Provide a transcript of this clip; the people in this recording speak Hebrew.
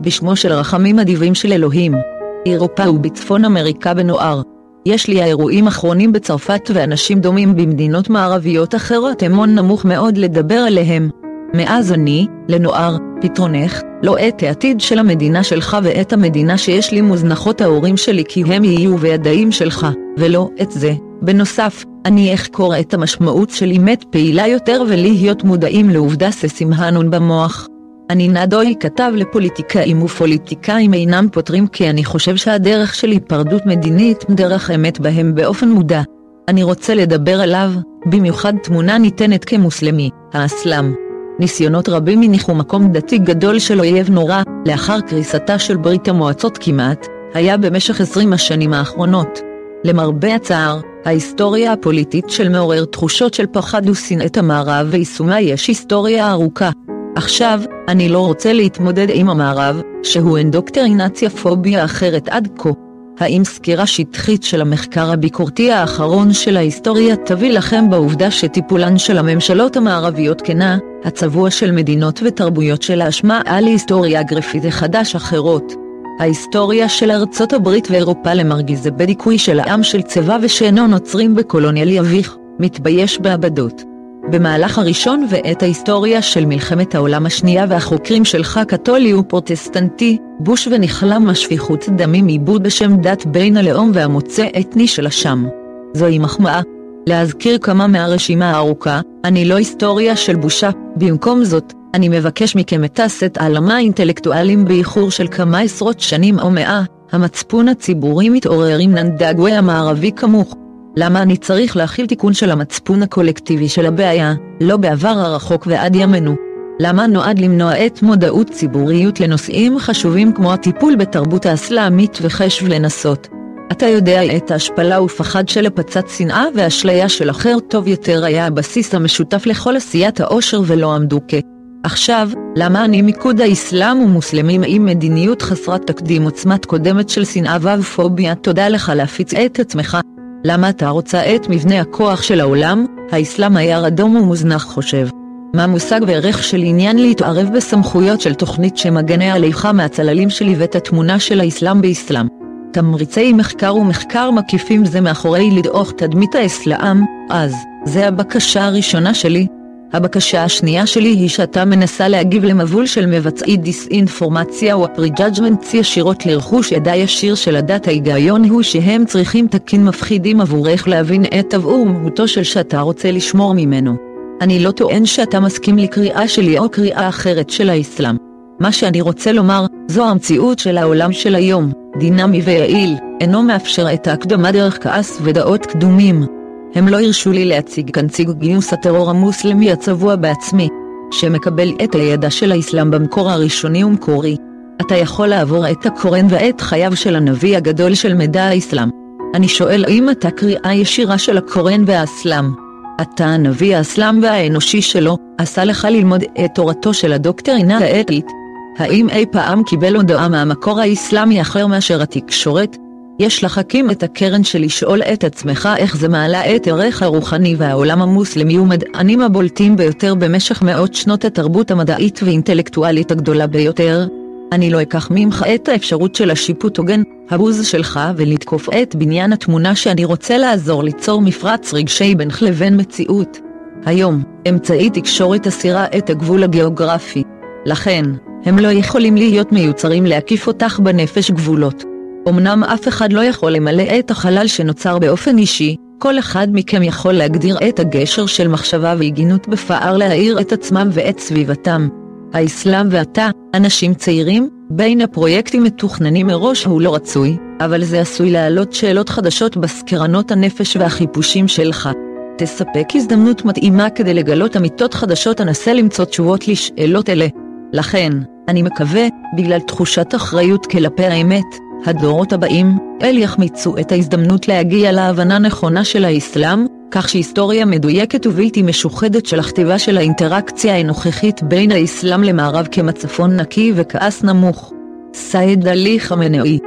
בשמו של רחמים אדיבים של אלוהים. אירופה ובצפון אמריקה בנוער. יש לי האירועים האחרונים בצרפת ואנשים דומים במדינות מערביות אחרות אמון נמוך מאוד לדבר עליהם. מאז אני, לנוער, פתרונך, לא את העתיד של המדינה שלך ואת המדינה שיש לי מוזנחות ההורים שלי כי הם יהיו בידיים שלך, ולא את זה. בנוסף, אני אחקור את המשמעות של אמת פעילה יותר ולהיות מודעים לעובדה שסימהנון במוח. אני נדוי כתב לפוליטיקאים ופוליטיקאים אינם פותרים כי אני חושב שהדרך של היפרדות מדינית דרך אמת בהם באופן מודע. אני רוצה לדבר עליו, במיוחד תמונה ניתנת כמוסלמי, האסלאם. ניסיונות רבים הניחו מקום דתי גדול של אויב נורא, לאחר קריסתה של ברית המועצות כמעט, היה במשך 20 השנים האחרונות. למרבה הצער, ההיסטוריה הפוליטית של מעורר תחושות של פחד ושנאת המערב ויישומה יש היסטוריה ארוכה. עכשיו, אני לא רוצה להתמודד עם המערב, שהוא אינדוקטרינציה פוביה אחרת עד כה. האם סקירה שטחית של המחקר הביקורתי האחרון של ההיסטוריה תביא לכם בעובדה שטיפולן של הממשלות המערביות כנה, הצבוע של מדינות ותרבויות של האשמה על היסטוריה גרפית חדש אחרות? ההיסטוריה של ארצות הברית ואירופה למרגיזה בדיכוי של העם של צבא ושאינו נוצרים בקולוניאל יביך, מתבייש בעבדות. במהלך הראשון ואת ההיסטוריה של מלחמת העולם השנייה והחוקרים שלך קתולי ופרוטסטנטי, בוש ונחלם השפיכות דמים עיבוד בשם דת בין הלאום והמוצא אתני של השם. זוהי מחמאה. להזכיר כמה מהרשימה הארוכה, אני לא היסטוריה של בושה, במקום זאת, אני מבקש מכם את הסט העלמה האינטלקטואלים באיחור של כמה עשרות שנים או 100, המצפון הציבורי מתעורר עם ננדגווי המערבי כמוך. למה אני צריך להכיל תיקון של המצפון הקולקטיבי של הבעיה, לא בעבר הרחוק ועד ימינו? למה נועד למנוע את מודעות ציבוריות לנושאים חשובים כמו הטיפול בתרבות האסלאמית וחשב לנסות? אתה יודע את ההשפלה ופחד של הפצת שנאה והאשליה של אחר טוב יותר היה הבסיס המשותף לכל עשיית האושר ולא עמדו עכשיו, למה אני מיקוד האסלאם ומוסלמים עם מדיניות חסרת תקדים עוצמת קודמת של שנאה ופוביה? תודה לך להפיץ את עצמך. למה אתה רוצה את מבנה הכוח של העולם? האסלאם היה רדום ומוזנח חושב. מה מושג וערך של עניין להתערב בסמכויות של תוכנית שמגנה עליך מהצללים שלי ואת התמונה של האסלאם באסלאם? תמריצי מחקר ומחקר מקיפים זה מאחורי לדעוך תדמית האסלאם, אז, זה הבקשה הראשונה שלי. הבקשה השנייה שלי היא שאתה מנסה להגיב למבול של מבצעי דיסאינפורמציה או פריג'אג'מנטס ישירות לרכוש ידע ישיר של הדת. ההיגיון הוא שהם צריכים תקין מפחידים עבורך להבין את טבעו ומהותו של שאתה רוצה לשמור ממנו. אני לא טוען שאתה מסכים לקריאה שלי או קריאה אחרת של האסלאם. מה שאני רוצה לומר, זו המציאות של העולם של היום, דינמי ויעיל, אינו מאפשר את ההקדמה דרך כעס ודעות קדומים. הם לא הרשו לי להציג כאן גיוס הטרור המוסלמי הצבוע בעצמי, שמקבל את הידע של האסלאם במקור הראשוני ומקורי. אתה יכול לעבור את הקוראן ואת חייו של הנביא הגדול של מדע האסלאם. אני שואל האם אתה קריאה ישירה של הקוראן והאסלאם? אתה הנביא האסלאם והאנושי שלו, עשה לך ללמוד את תורתו של הדוקטרינה האתית? האם אי פעם קיבל הודעה מהמקור האסלאמי אחר מאשר התקשורת? יש לחכים את הקרן של לשאול את עצמך איך זה מעלה את ערך הרוחני והעולם המוסלמי ומדענים הבולטים ביותר במשך מאות שנות התרבות המדעית ואינטלקטואלית הגדולה ביותר. אני לא אקח ממך את האפשרות של השיפוט הוגן, הבוז שלך ולתקוף את בניין התמונה שאני רוצה לעזור ליצור מפרץ רגשי בינך לבין מציאות. היום, אמצעי תקשורת הסירה את הגבול הגיאוגרפי. לכן, הם לא יכולים להיות מיוצרים להקיף אותך בנפש גבולות. אמנם אף אחד לא יכול למלא את החלל שנוצר באופן אישי, כל אחד מכם יכול להגדיר את הגשר של מחשבה והגינות בפער להאיר את עצמם ואת סביבתם. האסלאם ואתה, אנשים צעירים, בין הפרויקטים מתוכננים מראש הוא לא רצוי, אבל זה עשוי להעלות שאלות חדשות בסקרנות הנפש והחיפושים שלך. תספק הזדמנות מתאימה כדי לגלות אמיתות חדשות, אנסה למצוא תשובות לשאלות אלה. לכן, אני מקווה, בגלל תחושת אחריות כלפי האמת, הדורות הבאים, יחמיצו את ההזדמנות להגיע להבנה נכונה של האסלאם, כך שהיסטוריה מדויקת ובלתי משוחדת של הכתיבה של האינטראקציה הנוכחית בין האסלאם למערב כמצפון נקי וכעס נמוך. סייד עלי חמנאי